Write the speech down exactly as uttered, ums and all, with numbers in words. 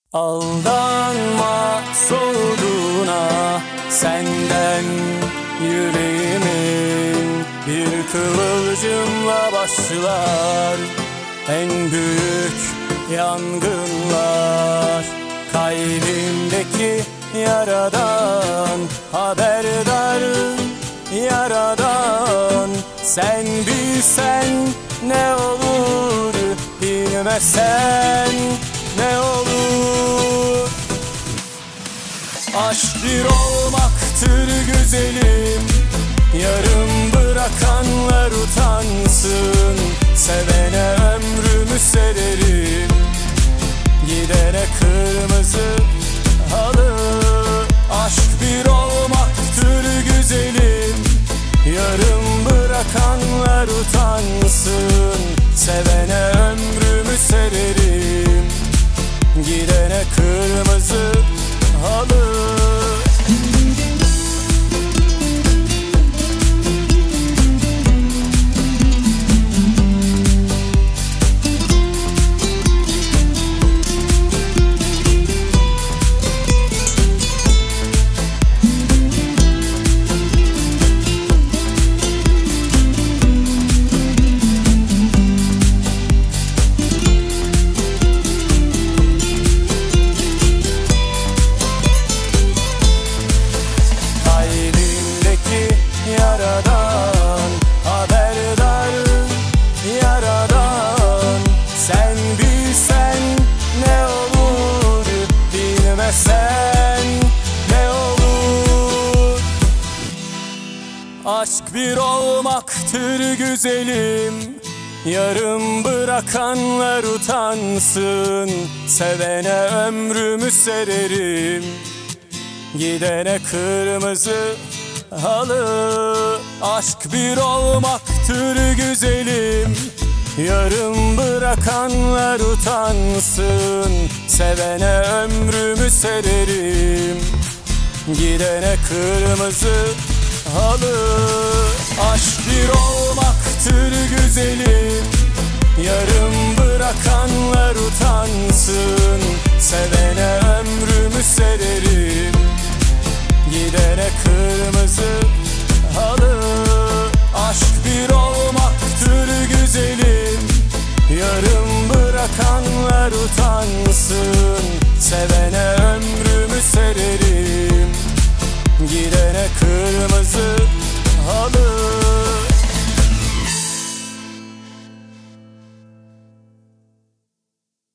Aldanma soğuduğuna senden yüreğimin bir kıvılcımla başlar en büyük yangınlar. Kalbimdeki yaradan haberdar, yaradan. Sen bilsen ne olur, bilmesen ne olur. Aşk bir olmaktır güzelim, yarım bırakanlar utansın. Sevene ömrümü sererim, gidene kırmızı halı. Aşk bir olmaktır güzelim, yarım bırakanlar utansın. Sevene ömrümü sererim, gidene kırmızı halı. Yaradan haberdar, yaradan. Sen bilsen ne olur, bilmesen ne olur. Aşk bir olmaktır güzelim, yarım bırakanlar utansın. Sevene ömrümü sererim, gidene kırmızı halı. Aşk bir olmaktır güzelim, yarım bırakanlar utansın. Sevene ömrümü sererim, gidene kırmızı halı. Aşk bir olmaktır güzelim, yarım bırakanlar utansın. Sevene ömrümü sererim, gidene kırmızı halı. Aşk bir olmaktır güzelim, yarım bırakanlar utansın.